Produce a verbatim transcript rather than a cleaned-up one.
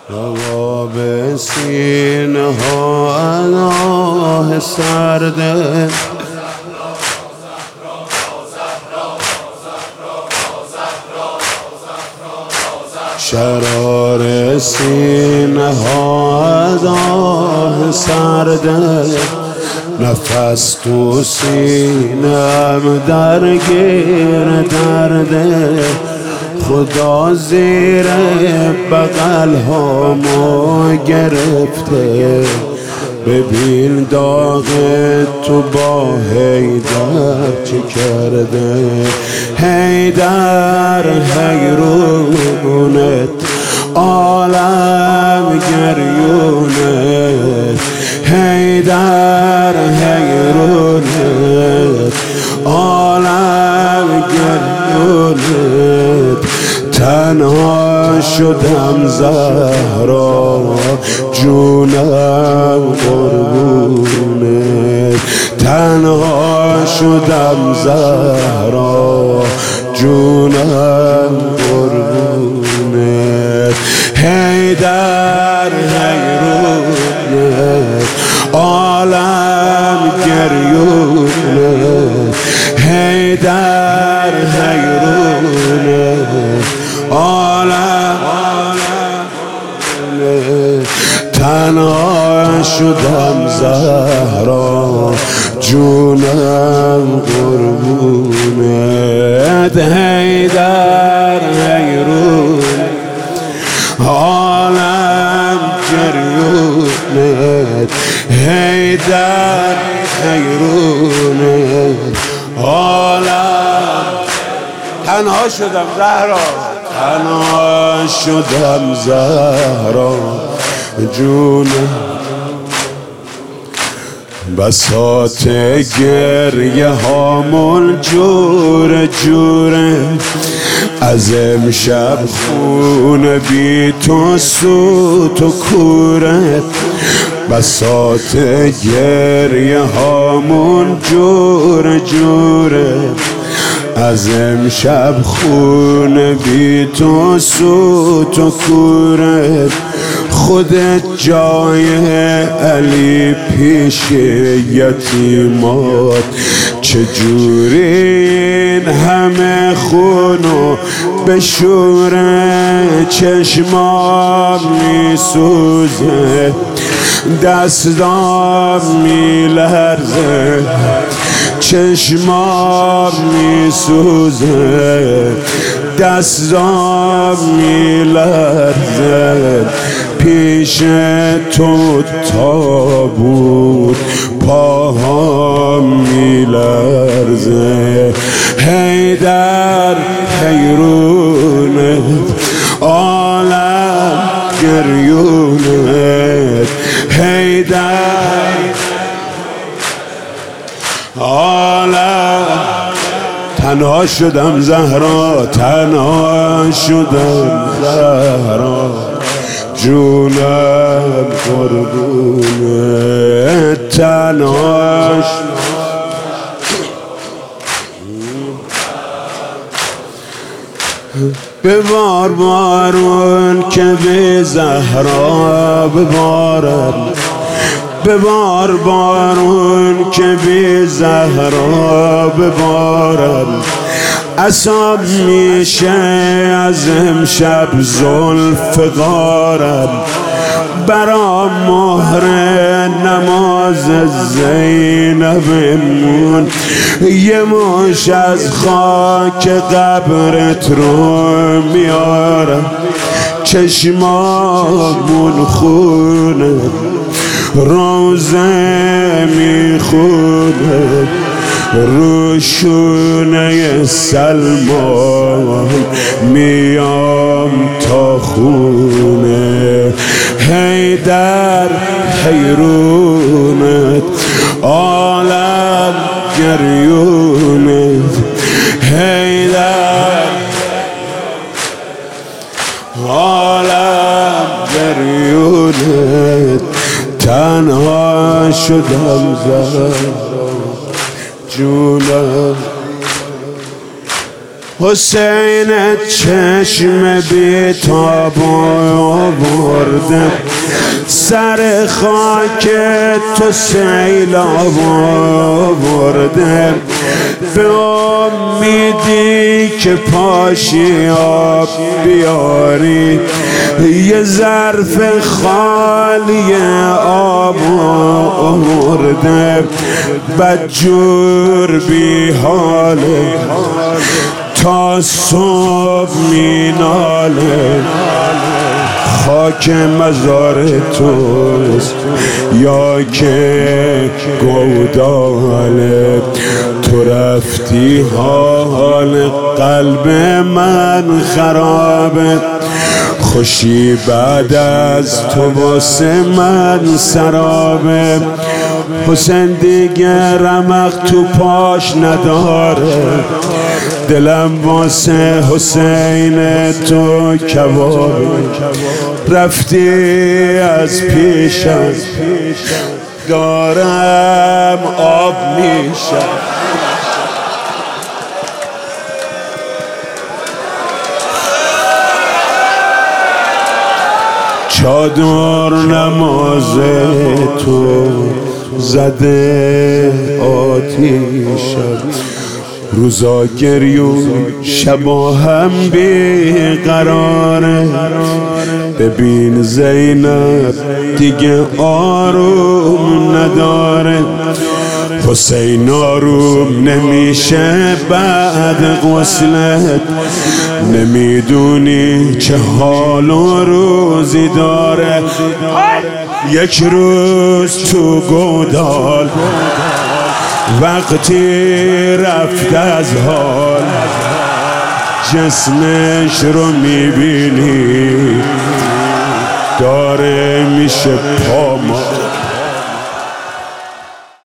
نواب سینه ها آه سرده شرار سینه ها آه سرده نفس تو سینم درگیر درده خدا زیر بغل هامو گرفته ببین داغ تو با حیدر چه کرده حیدر حیرونت عالم گریونت حیدر حیرونت عالم گریونت تنها شدم زهرا جونم قربونت تنها شدم زهرا جونم قربونت حیدر حیرونت عالم گریونت حیدر حیرونت عالم تنها شدم زهرا جونم قربونت حیدر حیرونت عالم گریونت حیدر حیرونت عالم تنها شدم زهرا تنها شدم زهرا جونم بساط گریه هامون جور جوره از امشب خون بی تو سوت و کوره بساط گریه هامون جور جوره از امشب خون بی تو سوت و کوره خودت جای علی پیش یتیمات چجوری این همه خونو بشوره چشمام میسوزه دستام میلرزه چشمام میسوزه دستام میلرزه پیش تو تابوت پاهام میلرزه حیدر حیرونت عالم گریونت حیدر عالم تنها شدم زهرا تنها شدم زهرا جونم قربونت تنها ببار بارون که به زهرا ببارم ببار بارون که به زهرا ببارم عصام میشه از امشب زلف غارم برا مهر نماز زینبمون یه مش از خاک قبرت رو میارم چشمامون خونه روزه میخونه روشونه سلمان میام تا خونه حیدر حیرونت عالم گریونت حیدر عالم گریونت تنها شدم زهرا جونم حسین چشم بیتاب آورد آوردم سر خاک تو سیل آوردم به امیدی که پاشی آب بیاری یه ظرف خالی آب آوردم بدجور بی حاله تا صبح می ناله خاک مزار توست یا که گوداله تو رفتی حال قلب من خرابه خوشی بعد از تو واسه من سرابه حسین دیگه رمق تو پاش نداره دلم واسه حسین تو کبابه رفتی از پیشم دارم آب میشم چادر نماز تو زده آتیشم روزا گریون شبا هم بیقراره ببین زینب دیگه آروم نداره حسین آروم نمیشه بعد غسلت نمیدونی چه حال و روزی داره یک روز تو گودال وقتی رفت از حال جسمش رو میبینی داره میشه پامال